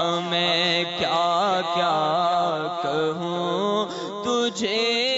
میں کیا کیا کہوں تجھے.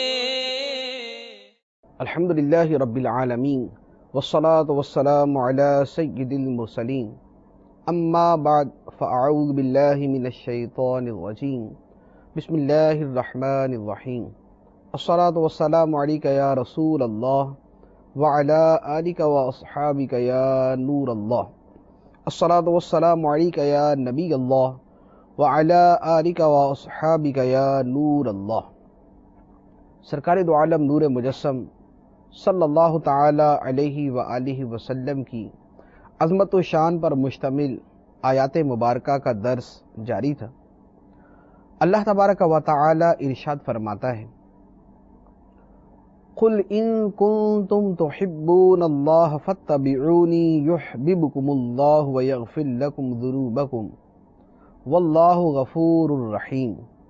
الحمدللہ رب العالمین والصلاة والسلام علی سید المرسلین. اما بعد فاعوذ باللہ من الشیطان الرجیم. بسم اللہ الرحمن الرحیم. الصلاة والسلام علیک یا رسول اللہ وعلی آلک واصحابک یا نور اللہ. الصلاة والسلام علیک یا نبی اللہ وعلی آلک واصحابک یا نور اللہ. سرکار دو عالم نور مجسم صلی اللہ تعالی علیہ وآلہ وسلم کی عظمت و شان پر مشتمل آیات مبارکہ کا درس جاری تھا. اللہ تبارک و تعالی ارشاد فرماتا ہے: قل ان کنتم تحبون اللہ فاتبعونی یحببکم اللہ ویغفر لکم ذنوبکم واللہ غفور رحیم.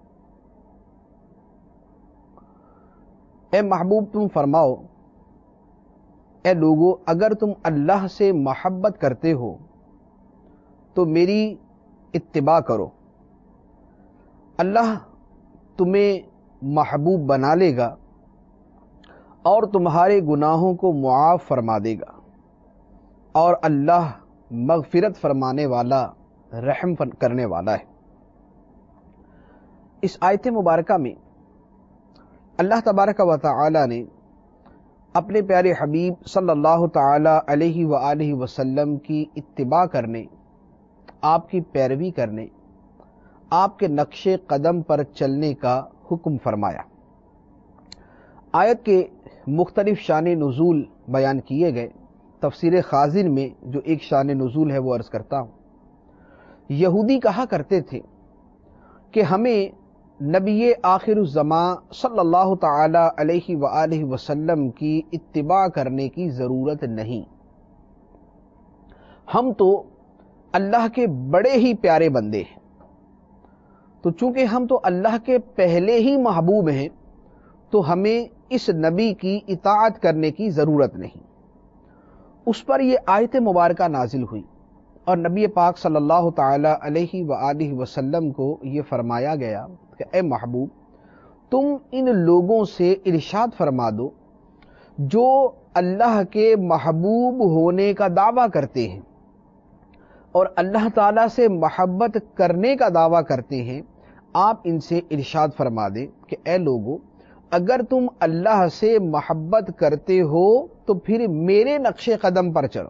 اے محبوب تم فرماؤ، اے لوگو اگر تم اللہ سے محبت کرتے ہو تو میری اتباع کرو، اللہ تمہیں محبوب بنا لے گا اور تمہارے گناہوں کو معاف فرما دے گا، اور اللہ مغفرت فرمانے والا، رحم کرنے والا ہے. اس آیت مبارکہ میں اللہ تبارک و تعالی نے اپنے پیارے حبیب صلی اللہ تعالی علیہ وآلہ وسلم کی اتباع کرنے، آپ کی پیروی کرنے، آپ کے نقش قدم پر چلنے کا حکم فرمایا. آیت کے مختلف شان نزول بیان کیے گئے. تفسیر خازن میں جو ایک شان نزول ہے وہ عرض کرتا ہوں. یہودی کہا کرتے تھے کہ ہمیں نبی آخر الزمان صلی اللہ تعالی علیہ وآلہ وسلم کی اتباع کرنے کی ضرورت نہیں، ہم تو اللہ کے بڑے ہی پیارے بندے ہیں، تو چونکہ ہم تو اللہ کے پہلے ہی محبوب ہیں تو ہمیں اس نبی کی اطاعت کرنے کی ضرورت نہیں. اس پر یہ آیت مبارکہ نازل ہوئی اور نبی پاک صلی اللہ تعالی علیہ وآلہ وسلم کو یہ فرمایا گیا کہ اے محبوب تم ان لوگوں سے ارشاد فرما دو جو اللہ کے محبوب ہونے کا دعویٰ کرتے ہیں اور اللہ تعالیٰ سے محبت کرنے کا دعویٰ کرتے ہیں. آپ ان سے ارشاد فرما دیں کہ اے لوگو اگر تم اللہ سے محبت کرتے ہو تو پھر میرے نقش قدم پر چلو.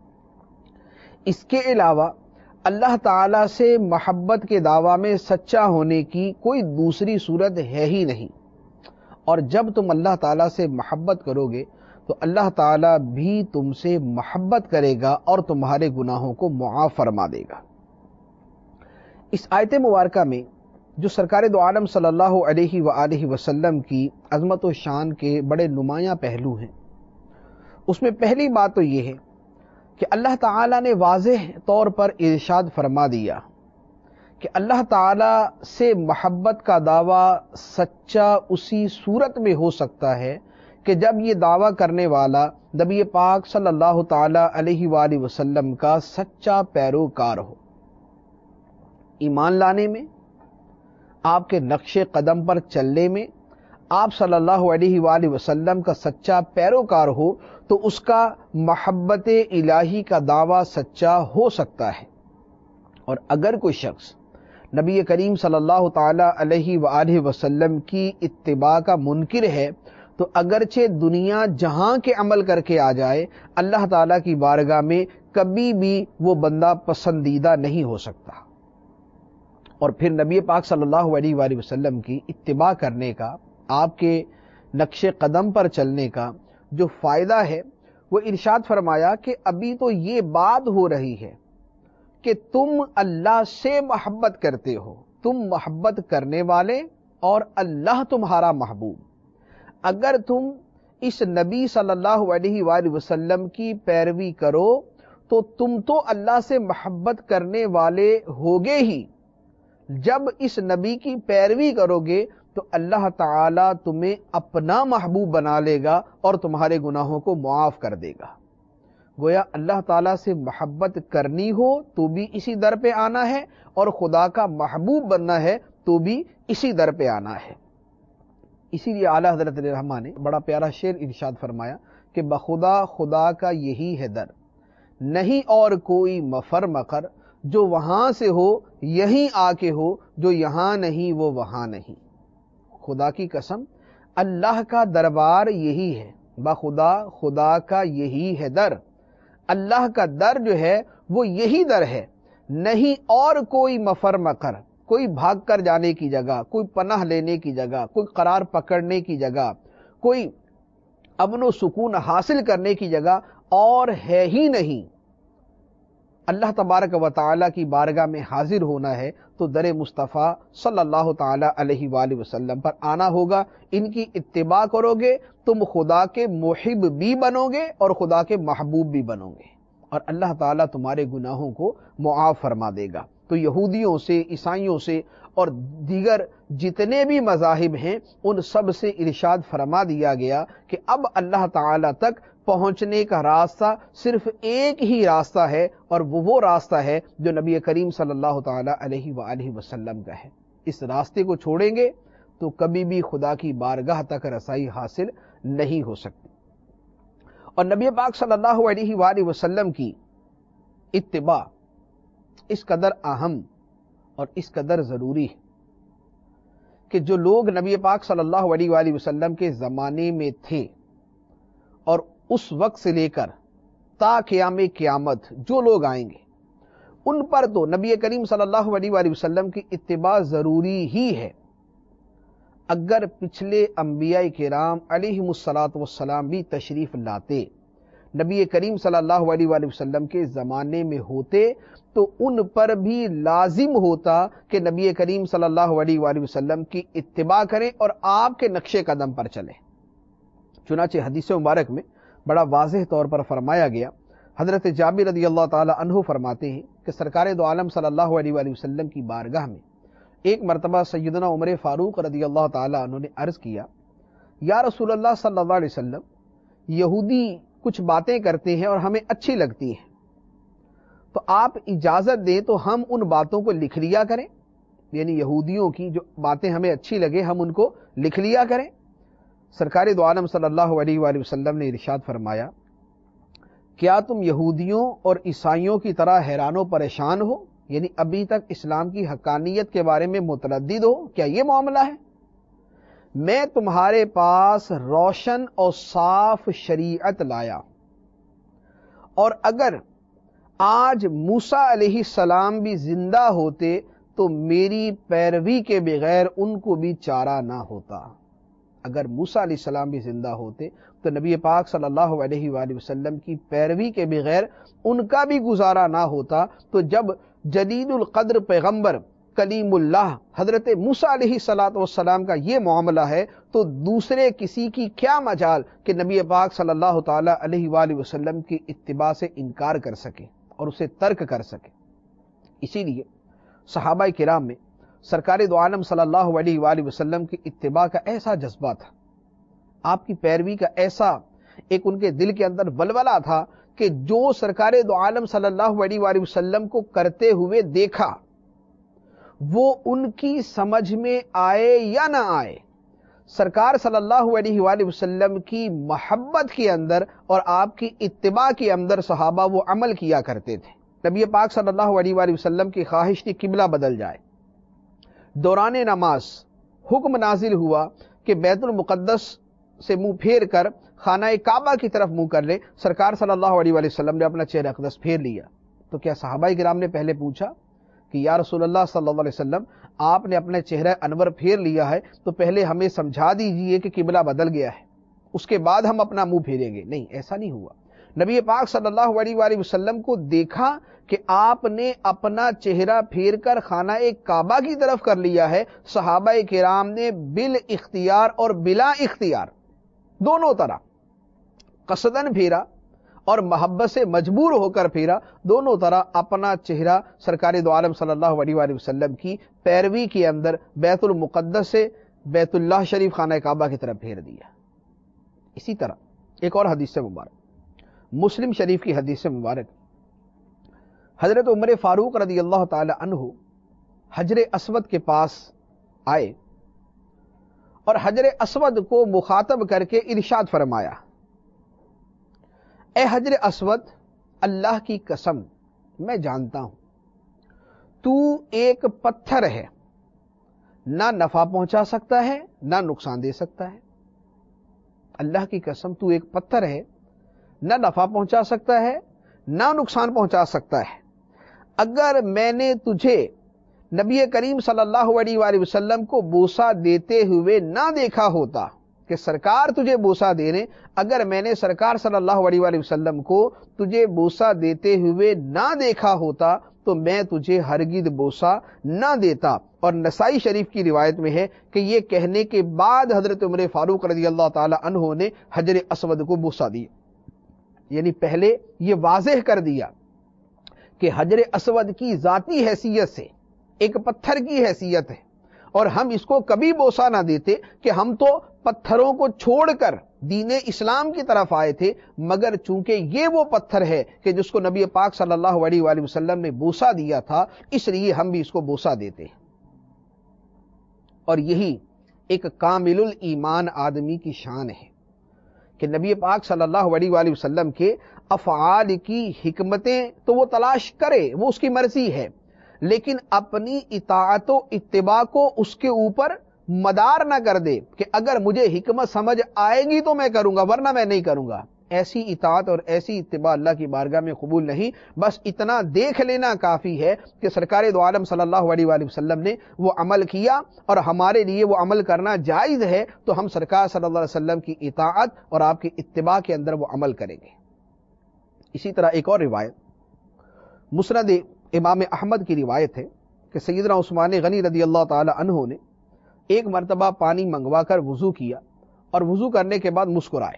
اس کے علاوہ اللہ تعالیٰ سے محبت کے دعویٰ میں سچا ہونے کی کوئی دوسری صورت ہے ہی نہیں، اور جب تم اللہ تعالیٰ سے محبت کرو گے تو اللہ تعالیٰ بھی تم سے محبت کرے گا اور تمہارے گناہوں کو معاف فرما دے گا. اس آیت مبارکہ میں جو سرکار دو عالم صلی اللہ علیہ وآلہ وسلم کی عظمت و شان کے بڑے نمایاں پہلو ہیں، اس میں پہلی بات تو یہ ہے کہ اللہ تعالیٰ نے واضح طور پر ارشاد فرما دیا کہ اللہ تعالیٰ سے محبت کا دعویٰ سچا اسی صورت میں ہو سکتا ہے کہ جب یہ دعویٰ کرنے والا نبی پاک صلی اللہ تعالیٰ علیہ وآلہ وسلم کا سچا پیروکار ہو. ایمان لانے میں، آپ کے نقش قدم پر چلنے میں آپ صلی اللہ علیہ وآلہ وسلم کا سچا پیروکار ہو تو اس کا محبت الہی کا دعویٰ سچا ہو سکتا ہے. اور اگر کوئی شخص نبی کریم صلی اللہ تعالی علیہ وآلہ وسلم کی اتباع کا منکر ہے تو اگرچہ دنیا جہاں کے عمل کر کے آ جائے، اللہ تعالیٰ کی بارگاہ میں کبھی بھی وہ بندہ پسندیدہ نہیں ہو سکتا. اور پھر نبی پاک صلی اللہ علیہ وآلہ وسلم کی اتباع کرنے کا، آپ کے نقش قدم پر چلنے کا جو فائدہ ہے وہ ارشاد فرمایا کہ ابھی تو یہ بات ہو رہی ہے کہ تم اللہ سے محبت کرتے ہو، تم محبت کرنے والے اور اللہ تمہارا محبوب. اگر تم اس نبی صلی اللہ علیہ وآلہ وسلم کی پیروی کرو تو تم تو اللہ سے محبت کرنے والے ہوگے ہی. جب اس نبی کی پیروی کرو گے تو اللہ تعالیٰ تمہیں اپنا محبوب بنا لے گا اور تمہارے گناہوں کو معاف کر دے گا. گویا اللہ تعالیٰ سے محبت کرنی ہو تو بھی اسی در پہ آنا ہے، اور خدا کا محبوب بننا ہے تو بھی اسی در پہ آنا ہے۔ اسی لیے اعلیٰ حضرت رحمہ نے بڑا پیارا شعر ارشاد فرمایا کہ بخدا خدا کا یہی ہے در، نہیں اور کوئی مفر مقر، جو وہاں سے ہو یہیں آ کے ہو، جو یہاں نہیں وہ وہاں نہیں۔ خدا کی قسم اللہ کا دربار یہی ہے، بخدا خدا کا یہی ہے در، اللہ کا در جو ہے وہ یہی در ہے، نہیں اور کوئی مفر مقر، کوئی بھاگ کر جانے کی جگہ، کوئی پناہ لینے کی جگہ، کوئی قرار پکڑنے کی جگہ، کوئی امن و سکون حاصل کرنے کی جگہ اور ہے ہی نہیں۔ اللہ تبارک و تعالیٰ کی بارگاہ میں حاضر ہونا ہے تو در مصطفیٰ صلی اللہ تعالی علیہ وآلہ وسلم پر آنا ہوگا۔ ان کی اتباع کرو گے تم خدا کے محب بھی بنو گے اور خدا کے محبوب بھی بنو گے، اور اللہ تعالیٰ تمہارے گناہوں کو معاف فرما دے گا۔ تو یہودیوں سے، عیسائیوں سے اور دیگر جتنے بھی مذاہب ہیں ان سب سے ارشاد فرما دیا گیا کہ اب اللہ تعالیٰ تک پہنچنے کا راستہ صرف ایک ہی راستہ ہے، اور وہ راستہ ہے جو نبی کریم صلی اللہ تعالی علیہ وآلہ وسلم کا ہے۔ اس راستے کو چھوڑیں گے تو کبھی بھی خدا کی بارگاہ تک رسائی حاصل نہیں ہو سکتی۔ اور نبی پاک صلی اللہ علیہ وآلہ وسلم کی اتباع اس قدر اہم اور اس قدر ضروری ہے کہ جو لوگ نبی پاک صلی اللہ علیہ وآلہ وسلم کے زمانے میں تھے اور اس وقت سے لے کر تا قیام قیامت جو لوگ آئیں گے ان پر تو نبی کریم صلی اللہ علیہ وآلہ وسلم کی اتباع ضروری ہی ہے۔ اگر پچھلے انبیاء کرام علیہم الصلاۃ والسلام بھی تشریف لاتے، نبی کریم صلی اللہ علیہ وآلہ وسلم کے زمانے میں ہوتے تو ان پر بھی لازم ہوتا کہ نبی کریم صلی اللہ علیہ وآلہ وسلم کی اتباع کریں اور آپ کے نقش قدم پر چلیں۔ چنانچہ حدیث مبارک میں بڑا واضح طور پر فرمایا گیا، حضرت جابر رضی اللہ تعالی عنہ فرماتے ہیں کہ سرکار دو عالم صلی اللہ علیہ وآلہ وسلم کی بارگاہ میں ایک مرتبہ سیدنا عمر فاروق رضی اللہ تعالی عنہ نے عرض کیا، یا رسول اللہ صلی اللہ علیہ وسلم، یہودی کچھ باتیں کرتے ہیں اور ہمیں اچھی لگتی ہیں، تو آپ اجازت دیں تو ہم ان باتوں کو لکھ لیا کریں، یعنی یہودیوں کی جو باتیں ہمیں اچھی لگے ہم ان کو لکھ لیا کریں۔ سرکار دو عالم صلی اللہ علیہ وآلہ وسلم نے ارشاد فرمایا، کیا تم یہودیوں اور عیسائیوں کی طرح حیران و پریشان ہو، یعنی ابھی تک اسلام کی حقانیت کے بارے میں متردد ہو؟ کیا یہ معاملہ ہے؟ میں تمہارے پاس روشن اور صاف شریعت لایا، اور اگر آج موسیٰ علیہ السلام بھی زندہ ہوتے تو میری پیروی کے بغیر ان کو بھی چارہ نہ ہوتا۔ اگر موسیٰ علیہ السلام بھی زندہ ہوتے تو نبی پاک صلی اللہ علیہ وآلہ وسلم کی پیروی کے بغیر ان کا بھی گزارا نہ ہوتا۔ تو جب جلیل القدر پیغمبر کلیم اللہ حضرت موسیٰ علیہ السلام کا یہ معاملہ ہے تو دوسرے کسی کی کیا مجال کہ نبی پاک صلی اللہ تعالی علیہ وآلہ وسلم کی اتباع سے انکار کر سکے اور اسے ترک کر سکے۔ اسی لیے صحابہ کرام میں سرکار دو عالم صلی اللہ علیہ وآلہ وسلم کی اتباع کا ایسا جذبہ تھا، آپ کی پیروی کا ایسا ایک ان کے دل کے اندر ولولہ تھا کہ جو سرکار دو عالم صلی اللہ علیہ وآلہ وسلم کو کرتے ہوئے دیکھا وہ ان کی سمجھ میں آئے یا نہ آئے، سرکار صلی اللہ علیہ وآلہ وسلم کی محبت کے اندر اور آپ کی اتباع کے اندر صحابہ وہ عمل کیا کرتے تھے۔ نبی پاک صلی اللہ علیہ وآلہ وسلم کی خواہش تھی قبلہ بدل جائے، دوران نماز حکم نازل ہوا کہ بیت المقدس سے منہ پھیر کر خانہ کعبہ کی طرف منہ کر لے، سرکار صلی اللہ علیہ وآلہ وسلم نے اپنا چہرہ اقدس پھیر لیا۔ تو کیا صحابہ کرام نے پہلے پوچھا کہ یا رسول اللہ صلی اللہ علیہ وسلم آپ نے اپنے چہرہ انور پھیر لیا ہے تو پہلے ہمیں سمجھا دیجئے کہ قبلہ بدل گیا ہے، اس کے بعد ہم اپنا منہ پھیریں گے؟ نہیں، ایسا نہیں ہوا۔ نبی پاک صلی اللہ علیہ وآلہ وسلم کو دیکھا کہ آپ نے اپنا چہرہ پھیر کر خانہ کعبہ کی طرف کر لیا ہے، صحابہ کرام نے بالاختیار اور بلا اختیار دونوں طرح قصدن پھیرا اور محبت سے مجبور ہو کر پھیرا، دونوں طرح اپنا چہرہ سرکار دو عالم صلی اللہ علیہ وآلہ وسلم کی پیروی کے اندر بیت المقدس سے بیت اللہ شریف خانہ کعبہ کی طرف پھیر دیا۔ اسی طرح ایک اور حدیث مبارک مسلم شریف کی حدیث مبارک، حضرت عمر فاروق رضی اللہ تعالی عنہ حجر اسود کے پاس آئے اور حجر اسود کو مخاطب کر کے ارشاد فرمایا، اے حجر اسود، اللہ کی قسم میں جانتا ہوں تو ایک پتھر ہے، نہ نفع پہنچا سکتا ہے نہ نقصان دے سکتا ہے۔ اللہ کی قسم تو ایک پتھر ہے، نہ نفع پہنچا سکتا ہے نہ نقصان پہنچا سکتا ہے۔ اگر میں نے تجھے نبی کریم صلی اللہ علیہ وآلہ وسلم کو بوسہ دیتے ہوئے نہ دیکھا ہوتا کہ سرکار تجھے بوسہ دے رہے، اگر میں نے سرکار صلی اللہ علیہ وآلہ وسلم کو تجھے بوسہ دیتے ہوئے نہ دیکھا ہوتا تو میں تجھے ہرگز بوسہ نہ دیتا۔ اور نسائی شریف کی روایت میں ہے کہ یہ کہنے کے بعد حضرت عمر فاروق رضی اللہ تعالی عنہ نے حجر اسود کو بوسہ دیا، یعنی پہلے یہ واضح کر دیا کہ حجر اسود کی ذاتی حیثیت سے ایک پتھر کی حیثیت ہے، اور ہم اس کو کبھی بوسہ نہ دیتے کہ ہم تو پتھروں کو چھوڑ کر دین اسلام کی طرف آئے تھے، مگر چونکہ یہ وہ پتھر ہے کہ جس کو نبی پاک صلی اللہ علیہ وآلہ وسلم نے بوسہ دیا تھا، اس لیے ہم بھی اس کو بوسہ دیتے ہیں۔ اور یہی ایک کامل الایمان آدمی کی شان ہے کہ نبی پاک صلی اللہ علیہ وآلہ وسلم کے افعال کی حکمتیں تو وہ تلاش کرے، وہ اس کی مرضی ہے، لیکن اپنی اطاعت و اتباع کو اس کے اوپر مدار نہ کر دے کہ اگر مجھے حکمت سمجھ آئے گی تو میں کروں گا ورنہ میں نہیں کروں گا۔ ایسی اطاعت اور ایسی اتباع اللہ کی بارگاہ میں قبول نہیں۔ بس اتنا دیکھ لینا کافی ہے کہ سرکار دو عالم صلی اللہ علیہ وآلہ وسلم نے وہ عمل کیا اور ہمارے لیے وہ عمل کرنا جائز ہے، تو ہم سرکار صلی اللہ علیہ وسلم کی اطاعت اور آپ کی اتباع کے اندر وہ عمل کریں گے۔ اسی طرح ایک اور روایت مسند امام احمد کی روایت ہے کہ سیدنا عثمان غنی رضی اللہ تعالی عنہ نے ایک مرتبہ پانی منگوا کر وضو کیا اور وضو کرنے کے بعد مسکرائے۔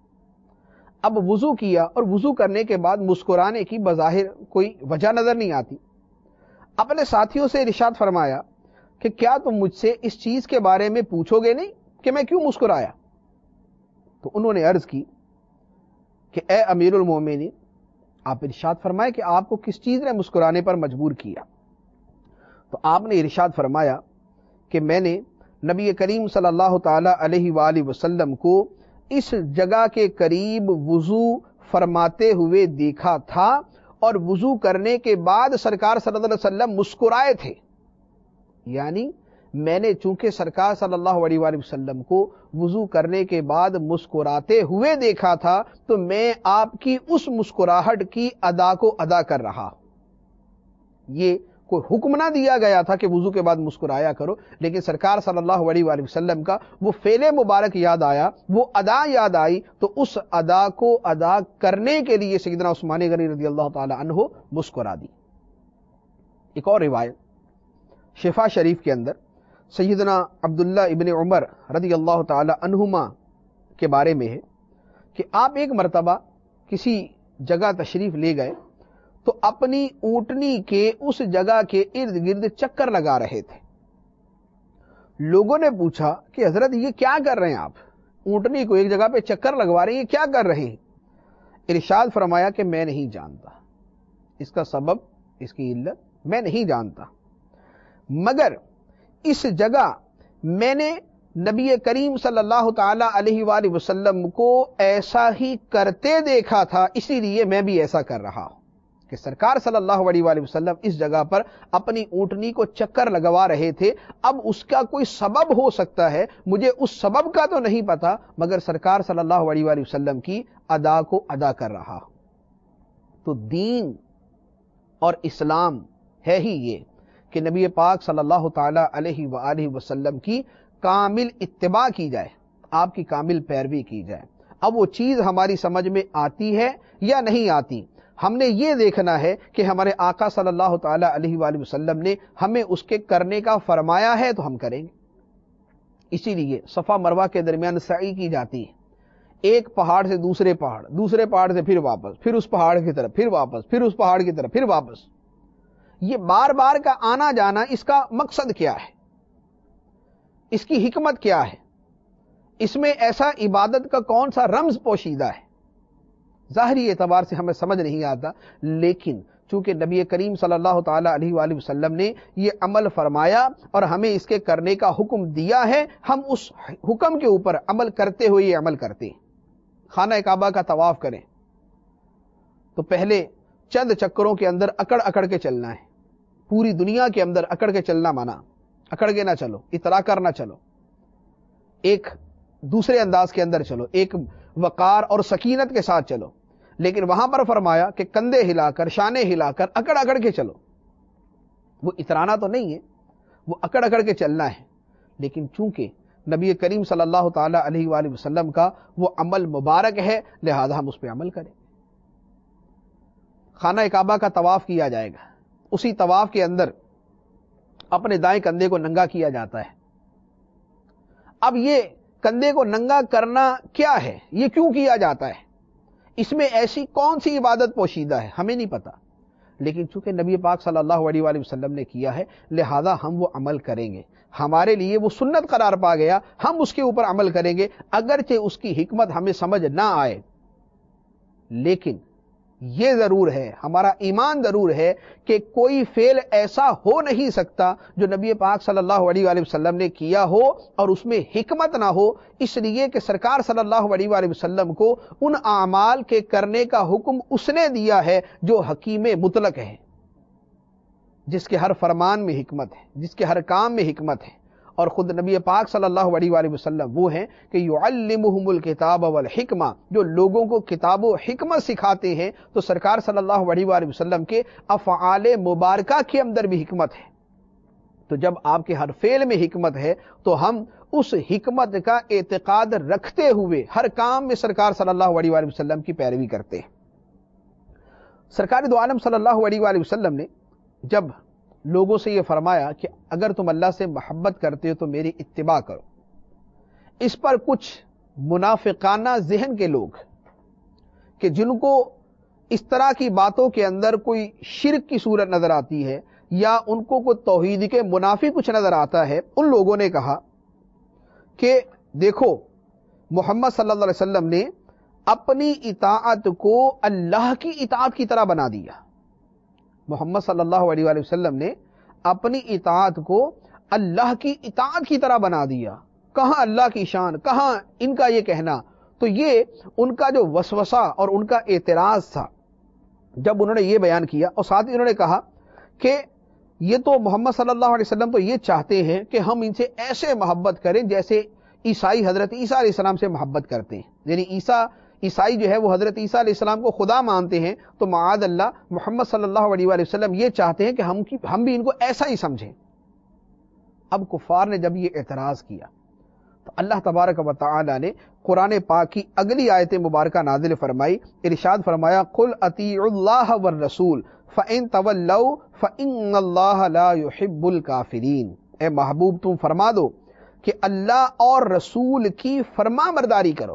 اب وضو کیا اور وضو کرنے کے بعد مسکرانے کی بظاہر کوئی وجہ نظر نہیں آتی، اپنے ساتھیوں سے ارشاد فرمایا کہ کیا تم مجھ سے اس چیز کے بارے میں پوچھو گے نہیں کہ میں کیوں مسکرایا؟ تو انہوں نے عرض کی کہ اے امیر المومنین، آپ ارشاد فرمائے کہ آپ کو کس چیز نے مسکرانے پر مجبور کیا؟ تو آپ نے ارشاد فرمایا کہ میں نے نبی کریم صلی اللہ تعالی علیہ وآلہ وسلم کو اس جگہ کے قریب وضو فرماتے ہوئے دیکھا تھا اور وضو کرنے کے بعد سرکار صلی اللہ علیہ وسلم مسکرائے تھے، یعنی میں نے چونکہ سرکار صلی اللہ علیہ وآلہ وسلم کو وضو کرنے کے بعد مسکراتے ہوئے دیکھا تھا تو میں آپ کی اس مسکراہٹ کی ادا کو ادا کر رہا۔ یہ کوئی حکم نہ دیا گیا تھا کہ وضو کے بعد مسکرایا کرو، لیکن سرکار صلی اللہ علیہ وآلہ وسلم کا وہ فعل مبارک یاد آیا، وہ ادا یاد آئی، تو اس ادا کو ادا کرنے کے لیے سیدنا عثمان غنی رضی اللہ تعالی عنہ مسکرا دی۔ ایک اور روایت شفا شریف کے اندر سیدنا عبداللہ ابن عمر رضی اللہ تعالی عنہما کے بارے میں ہے کہ آپ ایک مرتبہ کسی جگہ تشریف لے گئے تو اپنی اونٹنی کے اس جگہ کے ارد گرد چکر لگا رہے تھے۔ لوگوں نے پوچھا کہ حضرت یہ کیا کر رہے ہیں آپ؟ اونٹنی کو ایک جگہ پہ چکر لگوا رہے ہیں، یہ کیا کر رہے ہیں؟ ارشاد فرمایا کہ میں نہیں جانتا، اس کا سبب، اس کی علت میں نہیں جانتا، مگر اس جگہ میں نے نبی کریم صلی اللہ تعالی علیہ وآلہ وسلم کو ایسا ہی کرتے دیکھا تھا، اسی لیے میں بھی ایسا کر رہا ہوں کہ سرکار صلی اللہ علیہ وآلہ وسلم اس جگہ پر اپنی اونٹنی کو چکر لگوا رہے تھے، اب اس کا کوئی سبب ہو سکتا ہے، مجھے اس سبب کا تو نہیں پتا، مگر سرکار صلی اللہ علیہ وآلہ وسلم کی ادا کو ادا کر رہا ہوں۔ تو دین اور اسلام ہے ہی یہ کہ نبی پاک صلی اللہ تعالی علیہ وآلہ وسلم کی کامل اتباع کی جائے، آپ کی کامل پیروی کی جائے۔ اب وہ چیز ہماری سمجھ میں آتی ہے یا نہیں آتی، ہم نے یہ دیکھنا ہے کہ ہمارے آقا صلی اللہ تعالی علیہ وآلہ وسلم نے ہمیں اس کے کرنے کا فرمایا ہے تو ہم کریں گے۔ اسی لیے صفا مروہ کے درمیان سعی کی جاتی ہے، ایک پہاڑ سے دوسرے پہاڑ، دوسرے پہاڑ سے پھر واپس، پھر اس پہاڑ کی طرف، پھر واپس، پھر اس پہاڑ کی طرف، پھر واپس۔ یہ بار بار کا آنا جانا، اس کا مقصد کیا ہے؟ اس کی حکمت کیا ہے؟ اس میں ایسا عبادت کا کون سا رمز پوشیدہ ہے؟ ظاہری اعتبار سے ہمیں سمجھ نہیں آتا، لیکن چونکہ نبی کریم صلی اللہ تعالی علیہ وآلہ وسلم نے یہ عمل فرمایا اور ہمیں اس کے کرنے کا حکم دیا ہے، ہم اس حکم کے اوپر عمل کرتے ہوئے یہ عمل کرتے ہیں۔ خانہ کعبہ کا طواف کریں تو پہلے چند چکروں کے اندر اکڑ اکڑ کے چلنا ہے۔ پوری دنیا کے اندر اکڑ کے چلنا منع، اکڑ کے نہ چلو، اترا کر نہ چلو، ایک دوسرے انداز کے اندر چلو، ایک وقار اور سکینت کے ساتھ چلو۔ لیکن وہاں پر فرمایا کہ کندھے ہلا کر، شانے ہلا کر اکڑ اکڑ کے چلو۔ وہ اترانا تو نہیں ہے، وہ اکڑ اکڑ کے چلنا ہے۔ لیکن چونکہ نبی کریم صلی اللہ تعالی علیہ وآلہ وسلم کا وہ عمل مبارک ہے، لہذا ہم اس پہ عمل کریں۔ خانہ کعبہ کا طواف کیا جائے گا، اسی طواف کے اندر اپنے دائیں کندھے کو ننگا کیا جاتا ہے۔ اب یہ کندھے کو ننگا کرنا کیا ہے، یہ کیوں کیا جاتا ہے، اس میں ایسی کون سی عبادت پوشیدہ ہے، ہمیں نہیں پتا۔ لیکن چونکہ نبی پاک صلی اللہ علیہ وآلہ وسلم نے کیا ہے، لہذا ہم وہ عمل کریں گے۔ ہمارے لیے وہ سنت قرار پا گیا، ہم اس کے اوپر عمل کریں گے، اگرچہ اس کی حکمت ہمیں سمجھ نہ آئے۔ لیکن یہ ضرور ہے، ہمارا ایمان ضرور ہے کہ کوئی فعل ایسا ہو نہیں سکتا جو نبی پاک صلی اللہ علیہ وآلہ وسلم نے کیا ہو اور اس میں حکمت نہ ہو، اس لیے کہ سرکار صلی اللہ علیہ وآلہ وسلم کو ان اعمال کے کرنے کا حکم اس نے دیا ہے جو حکیم مطلق ہے، جس کے ہر فرمان میں حکمت ہے، جس کے ہر کام میں حکمت ہے۔ اور خود نبی پاک صلی اللہ علیہ وآلہ وسلم وہ ہیں کہ یعلمہم الکتاب والحکمہ، جو لوگوں کو کتاب و حکمت سکھاتے ہیں۔ تو سرکار صلی اللہ علیہ وآلہ وسلم کے افعال مبارکہ کے اندر بھی حکمت ہے۔ تو جب آپ کے ہر فعل میں حکمت ہے تو ہم اس حکمت کا اعتقاد رکھتے ہوئے ہر کام میں سرکار صلی اللہ علیہ وآلہ وسلم کی پیروی کرتے ہیں۔ سرکار دو عالم صلی اللہ علیہ وآلہ وسلم نے جب لوگوں سے یہ فرمایا کہ اگر تم اللہ سے محبت کرتے ہو تو میری اتباع کرو، اس پر کچھ منافقانہ ذہن کے لوگ کہ جن کو اس طرح کی باتوں کے اندر کوئی شرک کی صورت نظر آتی ہے یا ان کو کوئی توحید کے منافی کچھ نظر آتا ہے، ان لوگوں نے کہا کہ دیکھو محمد صلی اللہ علیہ وسلم نے اپنی اطاعت کو اللہ کی اطاعت کی طرح بنا دیا۔ محمد صلی اللہ علیہ وآلہ وسلم نے اپنی اطاعت کو اللہ کی اطاعت کی طرح بنا دیا۔ کہاں اللہ کی شان، کہاں ان کا یہ کہنا۔ تو یہ ان کا جو وسوسہ اور ان کا اعتراض تھا جب انہوں نے یہ بیان کیا، اور ساتھ ہی انہوں نے کہا کہ یہ تو محمد صلی اللہ علیہ وسلم تو یہ چاہتے ہیں کہ ہم ان سے ایسے محبت کریں جیسے عیسائی حضرت عیسیٰ علیہ السلام سے محبت کرتے ہیں، یعنی عیسائی جو ہے وہ حضرت عیسیٰ علیہ السلام کو خدا مانتے ہیں، تو معاذ اللہ محمد صلی اللہ علیہ وآلہ وسلم یہ چاہتے ہیں کہ ہم بھی ان کو ایسا ہی سمجھیں۔ اب کفار نے جب یہ اعتراض کیا تو اللہ تبارک و تعالی نے قرآن پاک کی اگلی آیت مبارکہ نازل فرمائی، ارشاد فرمایا قل اطیعوا اللہ والرسول فإن تولوا فإن اللہ لا يحب الکافرین۔ اے محبوب تم فرما دو کہ اللہ اور رسول کی فرما برداری کرو،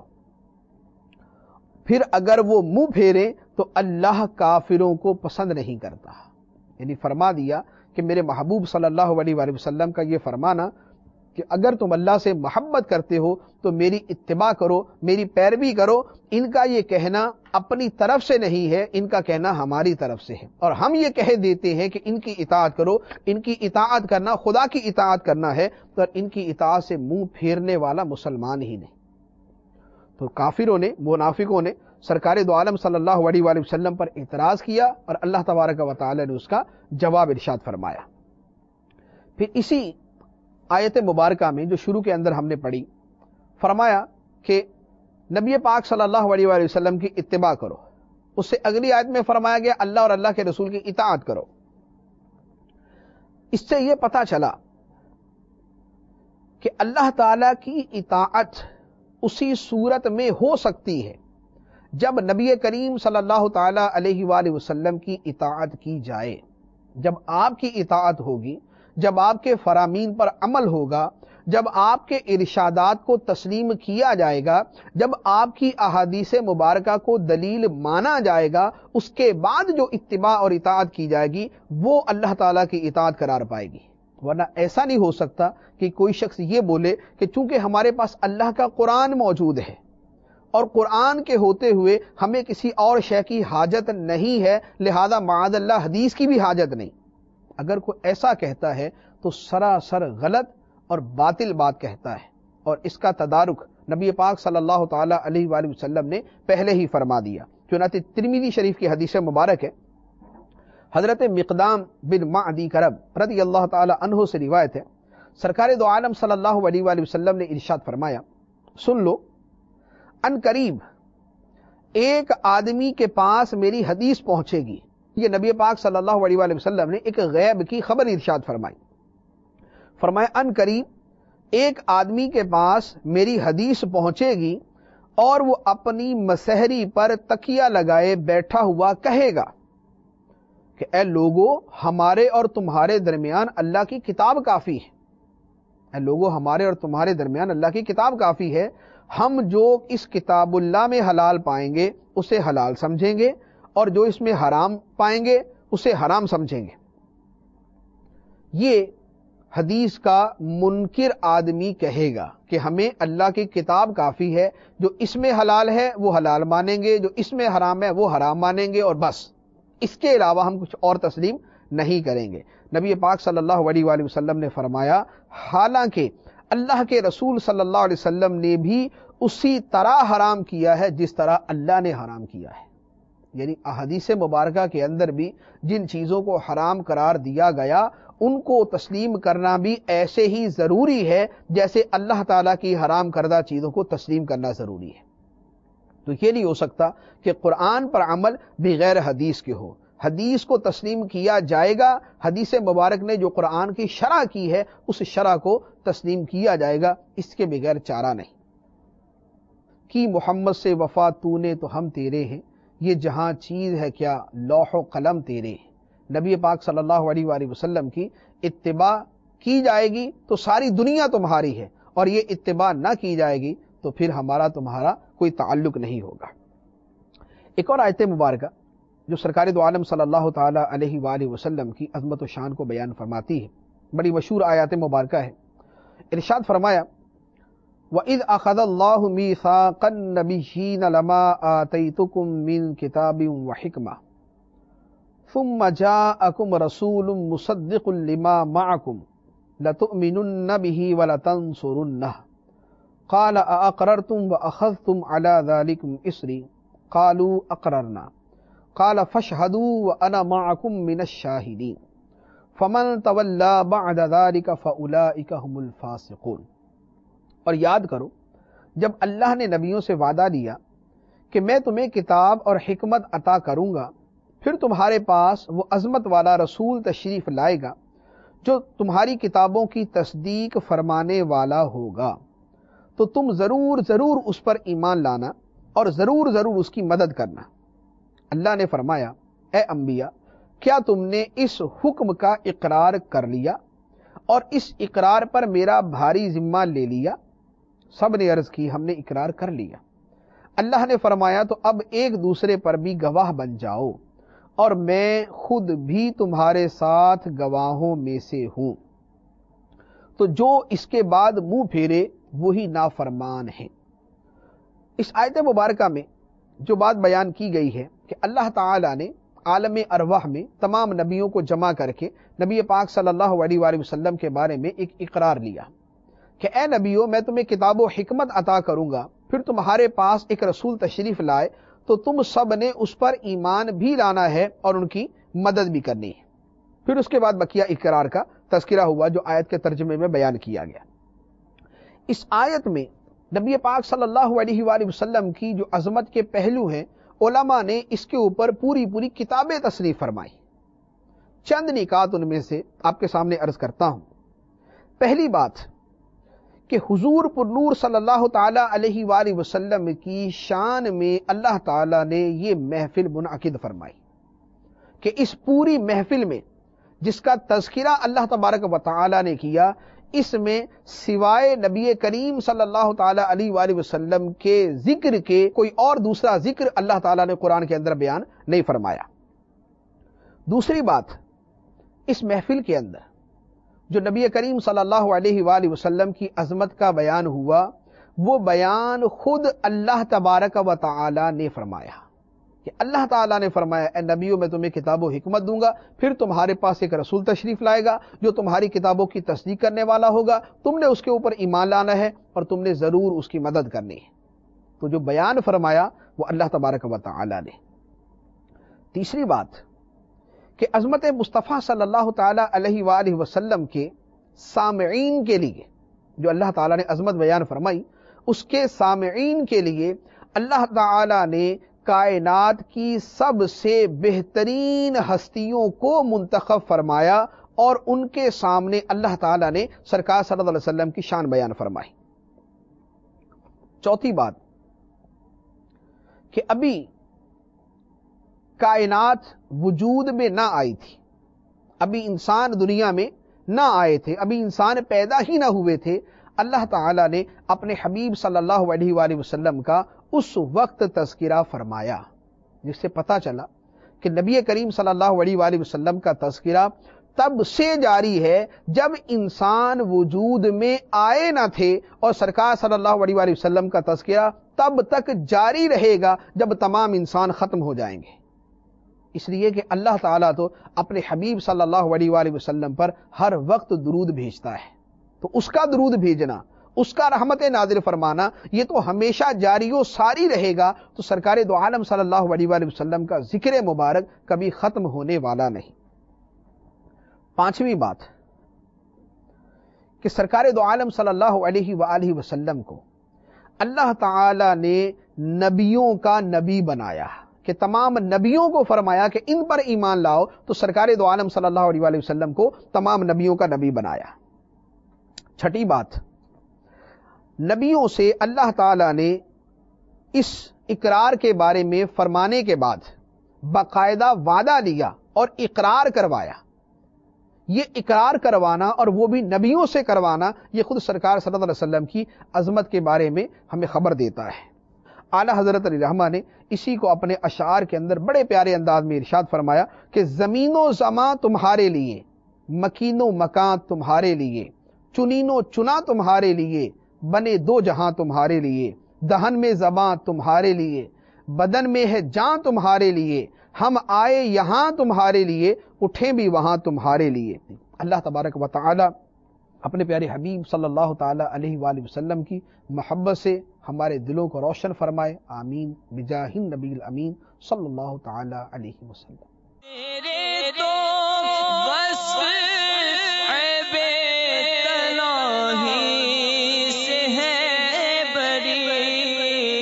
پھر اگر وہ منہ پھیریں تو اللہ کافروں کو پسند نہیں کرتا۔ یعنی فرما دیا کہ میرے محبوب صلی اللہ علیہ وآلہ وسلم کا یہ فرمانا کہ اگر تم اللہ سے محبت کرتے ہو تو میری اتباع کرو، میری پیروی کرو۔ ان کا یہ کہنا اپنی طرف سے نہیں ہے، ان کا کہنا ہماری طرف سے ہے، اور ہم یہ کہہ دیتے ہیں کہ ان کی اطاعت کرو۔ ان کی اطاعت کرنا خدا کی اطاعت کرنا ہے، تو ان کی اطاعت سے منہ پھیرنے والا مسلمان ہی نہیں۔ تو کافروں نے، منافقوں نے سرکار دو عالم صلی اللہ علیہ وآلہ وسلم پر اعتراض کیا اور اللہ تبارک و تعالی نے اس کا جواب ارشاد فرمایا۔ پھر اسی آیت مبارکہ میں جو شروع کے اندر ہم نے پڑھی، فرمایا کہ نبی پاک صلی اللہ علیہ وآلہ وسلم کی اتباع کرو۔ اس سے اگلی آیت میں فرمایا گیا اللہ اور اللہ کے رسول کی اطاعت کرو۔ اس سے یہ پتہ چلا کہ اللہ تعالی کی اطاعت اسی صورت میں ہو سکتی ہے جب نبی کریم صلی اللہ تعالی علیہ وآلہ وسلم کی اطاعت کی جائے، جب آپ کی اطاعت ہوگی، جب آپ کے فرامین پر عمل ہوگا، جب آپ کے ارشادات کو تسلیم کیا جائے گا، جب آپ کی احادیث مبارکہ کو دلیل مانا جائے گا، اس کے بعد جو اتباع اور اطاعت کی جائے گی وہ اللہ تعالیٰ کی اطاعت قرار پائے گی۔ ورنہ ایسا نہیں ہو سکتا کہ کوئی شخص یہ بولے کہ چونکہ ہمارے پاس اللہ کا قرآن موجود ہے اور قرآن کے ہوتے ہوئے ہمیں کسی اور شے کی حاجت نہیں ہے، لہذا معاذ اللہ حدیث کی بھی حاجت نہیں۔ اگر کوئی ایسا کہتا ہے تو سراسر غلط اور باطل بات کہتا ہے، اور اس کا تدارک نبی پاک صلی اللہ تعالی علیہ وآلہ وسلم نے پہلے ہی فرما دیا۔ چنانچہ ترمذی شریف کی حدیث مبارک ہے، حضرت مقدام بن معدی کرب رضی اللہ تعالی عنہ سے روایت ہے، سرکار دو عالم صلی اللہ علیہ وآلہ وسلم نے ارشاد فرمایا، سن لو، ان قریب ایک آدمی کے پاس میری حدیث پہنچے گی۔ یہ نبی پاک صلی اللہ علیہ وآلہ وسلم نے ایک غیب کی خبر ارشاد فرمائی۔ فرمایا ان قریب ایک آدمی کے پاس میری حدیث پہنچے گی اور وہ اپنی مسحری پر تکیہ لگائے بیٹھا ہوا کہے گا کہ اے لوگو، ہمارے اور تمہارے درمیان اللہ کی کتاب کافی ہے۔ اے لوگو، ہمارے اور تمہارے درمیان اللہ کی کتاب کافی ہے، ہم جو اس کتاب اللہ میں حلال پائیں گے اسے حلال سمجھیں گے، اور جو اس میں حرام پائیں گے اسے حرام سمجھیں گے۔ یہ حدیث کا منکر آدمی کہے گا کہ ہمیں اللہ کی کتاب کافی ہے، جو اس میں حلال ہے وہ حلال مانیں گے، جو اس میں حرام ہے وہ حرام مانیں گے، اور بس اس کے علاوہ ہم کچھ اور تسلیم نہیں کریں گے۔ نبی پاک صلی اللہ علیہ وآلہ وسلم نے فرمایا، حالانکہ اللہ کے رسول صلی اللہ علیہ وسلم نے بھی اسی طرح حرام کیا ہے جس طرح اللہ نے حرام کیا ہے۔ یعنی احادیث مبارکہ کے اندر بھی جن چیزوں کو حرام قرار دیا گیا ان کو تسلیم کرنا بھی ایسے ہی ضروری ہے جیسے اللہ تعالیٰ کی حرام کردہ چیزوں کو تسلیم کرنا ضروری ہے۔ تو یہ نہیں ہو سکتا کہ قرآن پر عمل بغیر حدیث کے ہو۔ حدیث کو تسلیم کیا جائے گا، حدیث مبارک نے جو قرآن کی شرح کی ہے اس شرح کو تسلیم کیا جائے گا، اس کے بغیر چارہ نہیں۔ کی محمد سے وفا تو نے تو ہم تیرے ہیں، یہ جہاں چیز ہے کیا لوح و قلم تیرے ہیں۔ نبی پاک صلی اللہ علیہ وآلہ وسلم کی اتباع کی جائے گی تو ساری دنیا تمہاری ہے، اور یہ اتباع نہ کی جائے گی تو پھر ہمارا تمہارا کوئی تعلق نہیں ہوگا۔ ایک اور آیت مبارکہ جو سرکار دو عالم صلی اللہ تعالی علیہ وآلہ وسلم کی عظمت و شان کو بیان فرماتی ہے، بڑی مشہور آیات مبارکہ ہے۔ ارشاد فرمایا، وَإِذْ أَخَذَ اللَّهُ مِيثَاقَ النَّبِيِّينَ لَمَا آتَيْتُكُم مِّن كِتَابٍ وَحِكْمَةٍ ثُمَّ جَاءَكُمْ رَسُولٌ مُصَدِّقٌ لِّمَا مَعَكُمْ لَتُؤْمِنُنَّ بِهِ وَلَتَنصُرُنَّهُ قَالَ أَأَقْرَرْتُمْ وَأَخَذْتُمْ عَلَى ذَلِكُمْ إِصْرِي قَالُوا أَقْرَرْنَا قَالَ فَاشْهَدُوا وَأَنَا مَعَكُمْ مِنَ الشَّاهِدِينَ فَمَن تَوَلَّىٰ بَعْدَ ذَلِكَ فَأُولَٰئِكَ هُمُ الْفَاسِقُونَ۔ اور یاد کرو جب اللہ نے نبیوں سے وعدہ لیا کہ میں تمہیں کتاب اور حکمت عطا کروں گا، پھر تمہارے پاس وہ عظمت والا رسول تشریف لائے گا جو تمہاری کتابوں کی تصدیق فرمانے والا ہوگا، تو تم ضرور اس پر ایمان لانا اور ضرور اس کی مدد کرنا۔ اللہ نے فرمایا، اے انبیاء، کیا تم نے اس حکم کا اقرار کر لیا اور اس اقرار پر میرا بھاری ذمہ لے لیا؟ سب نے عرض کی، ہم نے اقرار کر لیا۔ اللہ نے فرمایا، تو اب ایک دوسرے پر بھی گواہ بن جاؤ، اور میں خود بھی تمہارے ساتھ گواہوں میں سے ہوں، تو جو اس کے بعد منہ پھیرے وہی نافرمان ہیں۔ اس آیت مبارکہ میں جو بات بیان کی گئی ہے کہ اللہ تعالی نے عالم ارواح میں تمام نبیوں کو جمع کر کے نبی پاک صلی اللہ علیہ وآلہ وسلم کے بارے میں ایک اقرار لیا کہ اے نبیوں، میں تمہیں کتاب و حکمت عطا کروں گا، پھر تمہارے پاس ایک رسول تشریف لائے تو تم سب نے اس پر ایمان بھی لانا ہے اور ان کی مدد بھی کرنی ہے۔ پھر اس کے بعد بقیہ اقرار کا تذکرہ ہوا جو آیت کے ترجمے میں بیان کیا گیا۔ اس آیت میں نبی پاک صلی اللہ علیہ وآلہ وسلم کی جو عظمت کے پہلو ہیں، علماء نے اس کے اوپر پوری کتابیں تصنیف فرمائی۔ چند نکات ان میں سے آپ کے سامنے عرض کرتا ہوں۔ پہلی بات کہ حضور پر نور صلی اللہ تعالی علیہ وآلہ وسلم کی شان میں اللہ تعالی نے یہ محفل منعقد فرمائی کہ اس پوری محفل میں جس کا تذکرہ اللہ تبارک و تعالی نے کیا، اس میں سوائے نبی کریم صلی اللہ تعالی علیہ وآلہ وسلم کے ذکر کے کوئی اور دوسرا ذکر اللہ تعالی نے قرآن کے اندر بیان نہیں فرمایا۔ دوسری بات، اس محفل کے اندر جو نبی کریم صلی اللہ علیہ وآلہ وسلم کی عظمت کا بیان ہوا، وہ بیان خود اللہ تبارک و تعالی نے فرمایا کہ اللہ تعالیٰ نے فرمایا اے نبیوں میں تمہیں کتاب و حکمت دوں گا، پھر تمہارے پاس ایک رسول تشریف لائے گا جو تمہاری کتابوں کی تصدیق کرنے والا ہوگا، تم نے اس کے اوپر ایمان لانا ہے اور تم نے ضرور اس کی مدد کرنی ہے۔ تو جو بیان فرمایا وہ اللہ تبارک و تعالیٰ نے۔ تیسری بات کہ عظمت مصطفیٰ صلی اللہ تعالی علیہ وآلہ وسلم کے سامعین کے لیے جو اللہ تعالیٰ نے عظمت بیان فرمائی، اس کے سامعین کے لیے اللہ تعالیٰ نے کائنات کی سب سے بہترین ہستیوں کو منتخب فرمایا اور ان کے سامنے اللہ تعالیٰ نے سرکار صلی اللہ علیہ وسلم کی شان بیان فرمائی۔ چوتھی بات کہ ابھی کائنات وجود میں نہ آئی تھی، ابھی انسان دنیا میں نہ آئے تھے، ابھی انسان پیدا ہی نہ ہوئے تھے، اللہ تعالیٰ نے اپنے حبیب صلی اللہ علیہ وآلہ وسلم کا اس وقت تذکرہ فرمایا، جس سے پتہ چلا کہ نبی کریم صلی اللہ علیہ وآلہ وسلم کا تذکرہ تب سے جاری ہے جب انسان وجود میں آئے نہ تھے، اور سرکار صلی اللہ علیہ وآلہ وسلم کا تذکرہ تب تک جاری رہے گا جب تمام انسان ختم ہو جائیں گے۔ اس لیے کہ اللہ تعالیٰ تو اپنے حبیب صلی اللہ علیہ وآلہ وسلم پر ہر وقت درود بھیجتا ہے، تو اس کا درود بھیجنا، اس کا رحمت نازل فرمانا، یہ تو ہمیشہ جاری و ساری رہے گا، تو سرکار دو عالم صلی اللہ علیہ وآلہ وسلم کا ذکر مبارک کبھی ختم ہونے والا نہیں۔ پانچویں بات کہ سرکار دو عالم صلی اللہ علیہ وآلہ وسلم کو اللہ تعالی نے نبیوں کا نبی بنایا، کہ تمام نبیوں کو فرمایا کہ ان پر ایمان لاؤ، تو سرکار دو عالم صلی اللہ علیہ وآلہ وسلم کو تمام نبیوں کا نبی بنایا۔ چھٹی بات، نبیوں سے اللہ تعالی نے اس اقرار کے بارے میں فرمانے کے بعد باقاعدہ وعدہ لیا اور اقرار کروایا۔ یہ اقرار کروانا اور وہ بھی نبیوں سے کروانا، یہ خود سرکار صلی اللہ علیہ وسلم کی عظمت کے بارے میں ہمیں خبر دیتا ہے۔ اعلیٰ حضرت علی رحمہ نے اسی کو اپنے اشعار کے اندر بڑے پیارے انداز میں ارشاد فرمایا کہ زمین و زماں تمہارے لیے، مکین و مکان تمہارے لیے، چنین و چنا تمہارے لیے، بنے دو جہاں تمہارے لیے، دہن میں زباں تمہارے لیے، بدن میں ہے جاں تمہارے لیے، ہم آئے یہاں تمہارے لیے، اٹھیں بھی وہاں تمہارے لیے۔ اللہ تبارک و تعالی اپنے پیارے حبیب صلی اللہ تعالی علیہ وآلہ وسلم کی محبت سے ہمارے دلوں کو روشن فرمائے، آمین، بجاہ النبی الامین صلی اللہ تعالی علیہ وسلم۔ تیرے تو وصف عیب تناہی سے ہے بری،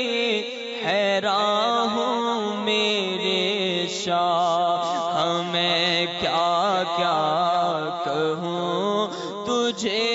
حیران ہوں میرے شاہ، میں کیا کہوں تجھے